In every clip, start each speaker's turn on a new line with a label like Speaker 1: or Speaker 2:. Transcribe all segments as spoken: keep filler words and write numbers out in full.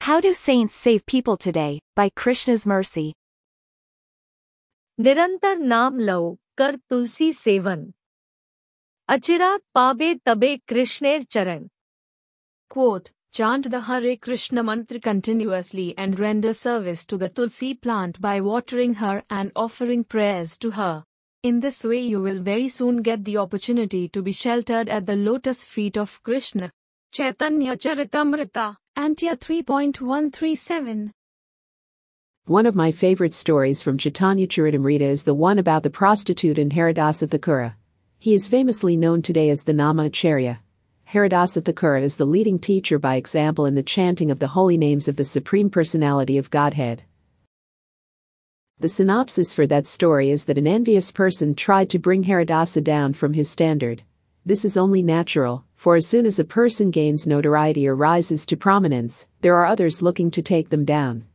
Speaker 1: How do saints save people today? By Krishna's mercy.
Speaker 2: निरंतर नाम लो कर तुलसी सेवन अचिरात पावे तबे कृष्णेर चरण.
Speaker 3: Quote, chant the Hare Krishna mantra continuously and render service to the Tulsi plant by watering her and offering prayers to her. In this way you will very soon get the opportunity to be sheltered at the lotus feet of Krishna. Chaitanya Charitamrita, Antya three point one three seven.
Speaker 4: One of my favorite stories from Chaitanya Charitamrita is the one about the prostitute and Haridasa Thakura. He is famously known today as the Nama Acharya. Haridasa Thakura is the leading teacher by example in the chanting of the holy names of the Supreme Personality of Godhead. The synopsis for that story is that an envious person tried to bring Haridasa down from his standard. This is only natural, for as soon as a person gains notoriety or rises to prominence, there are others looking to take them down.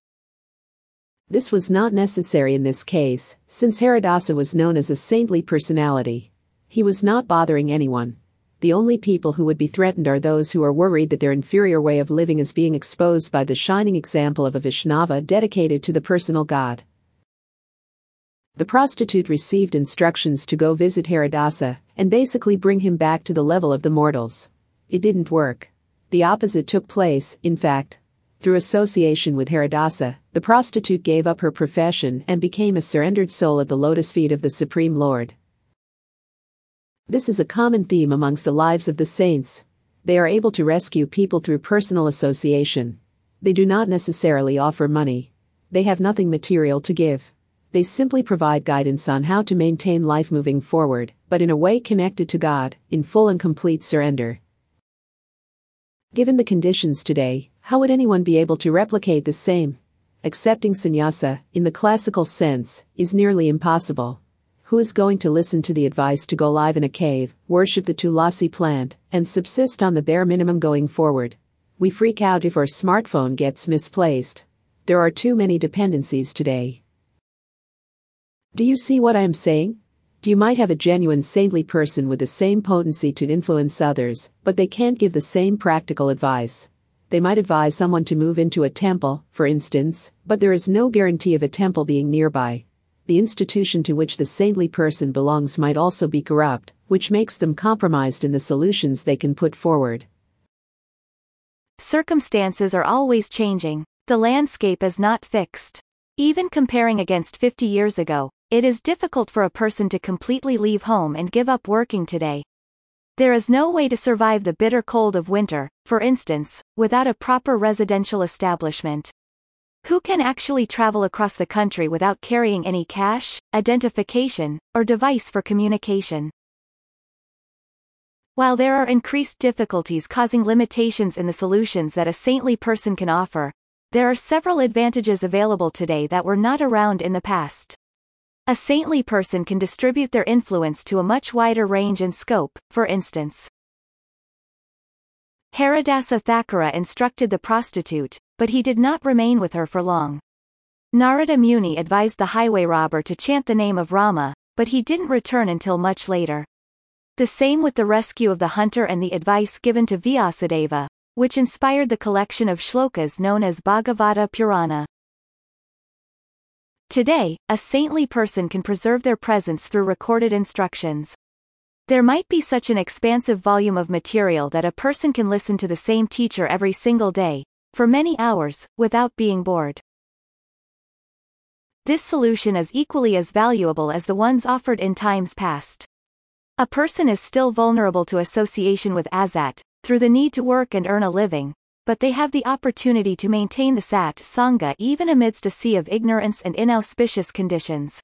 Speaker 4: This was not necessary in this case, since Haridasa was known as a saintly personality. He was not bothering anyone. The only people who would be threatened are those who are worried that their inferior way of living is being exposed by the shining example of a Vaishnava dedicated to the personal God. The prostitute received instructions to go visit Haridasa and basically bring him back to the level of the mortals. It didn't work. The opposite took place, in fact. Through association with Haridasa, the prostitute gave up her profession and became a surrendered soul at the lotus feet of the Supreme Lord. This is a common theme amongst the lives of the saints. They are able to rescue people through personal association. They do not necessarily offer money. They have nothing material to give. They simply provide guidance on how to maintain life moving forward, but in a way connected to God, in full and complete surrender. Given the conditions today, how would anyone be able to replicate the same? Accepting sannyasa, in the classical sense, is nearly impossible. Who is going to listen to the advice to go live in a cave, worship the tulasi plant, and subsist on the bare minimum going forward? We freak out if our smartphone gets misplaced. There are too many dependencies today. Do you see what I am saying? You might have a genuine saintly person with the same potency to influence others, but they can't give the same practical advice. They might advise someone to move into a temple, for instance, but there is no guarantee of a temple being nearby. The institution to which the saintly person belongs might also be corrupt, which makes them compromised in the solutions they can put forward.
Speaker 1: Circumstances are always changing. The landscape is not fixed. Even comparing against fifty years ago, it is difficult for a person to completely leave home and give up working today. There is no way to survive the bitter cold of winter, for instance, without a proper residential establishment. Who can actually travel across the country without carrying any cash, identification, or device for communication? While there are increased difficulties causing limitations in the solutions that a saintly person can offer, there are several advantages available today that were not around in the past. A saintly person can distribute their influence to a much wider range and scope, for instance. Haridasa Thakura instructed the prostitute, but he did not remain with her for long. Narada Muni advised the highway robber to chant the name of Rama, but he didn't return until much later. The same with the rescue of the hunter and the advice given to Vyasadeva, which inspired the collection of shlokas known as Bhagavata Purana. Today, a saintly person can preserve their presence through recorded instructions. There might be such an expansive volume of material that a person can listen to the same teacher every single day, for many hours, without being bored. This solution is equally as valuable as the ones offered in times past. A person is still vulnerable to association with Asat, through the need to work and earn a living, but they have the opportunity to maintain the Sat Sangha even amidst a sea of ignorance and inauspicious conditions.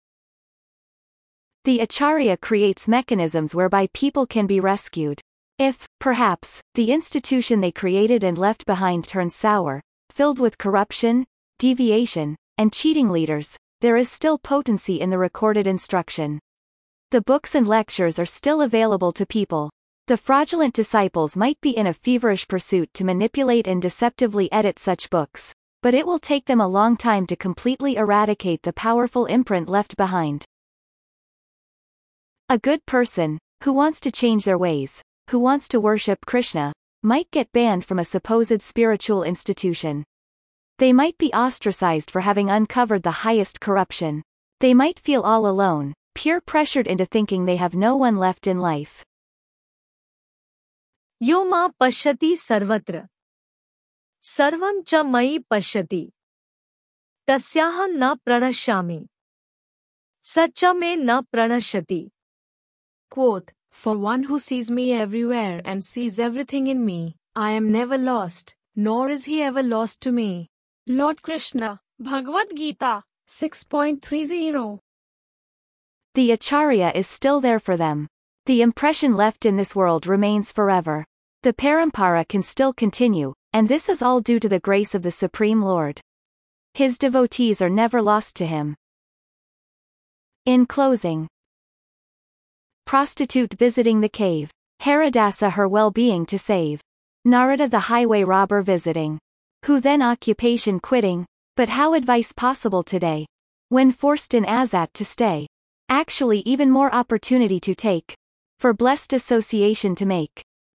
Speaker 1: The Acharya creates mechanisms whereby people can be rescued. If, perhaps, the institution they created and left behind turns sour, filled with corruption, deviation, and cheating leaders, there is still potency in the recorded instruction. The books and lectures are still available to people. The fraudulent disciples might be in a feverish pursuit to manipulate and deceptively edit such books, but it will take them a long time to completely eradicate the powerful imprint left behind. A good person, who wants to change their ways, who wants to worship Krishna, might get banned from a supposed spiritual institution. They might be ostracized for having uncovered the highest corruption. They might feel all alone, peer pressured into thinking they have no one left in life.
Speaker 2: यो मा पश्यति सर्वत्र सर्वं च मयि पश्यति तस्याहं न प्रणश्यामि स च मे न प्रणश्यति.
Speaker 3: Quote, for one who sees me everywhere and sees everything in me, I am never lost, nor is he ever lost to me. Lord Krishna, Bhagavad Gita, six point three zero.
Speaker 1: The Acharya is still there for them. The impression left in this world remains forever. The Parampara can still continue, and this is all due to the grace of the Supreme Lord. His devotees are never lost to him. In closing, prostitute visiting the cave, Haridasa her well-being to save. Narada the highway robber visiting. Who then occupation quitting, but how advice possible today? When forced in Azat to stay. Actually even more opportunity to take. For blessed association to make.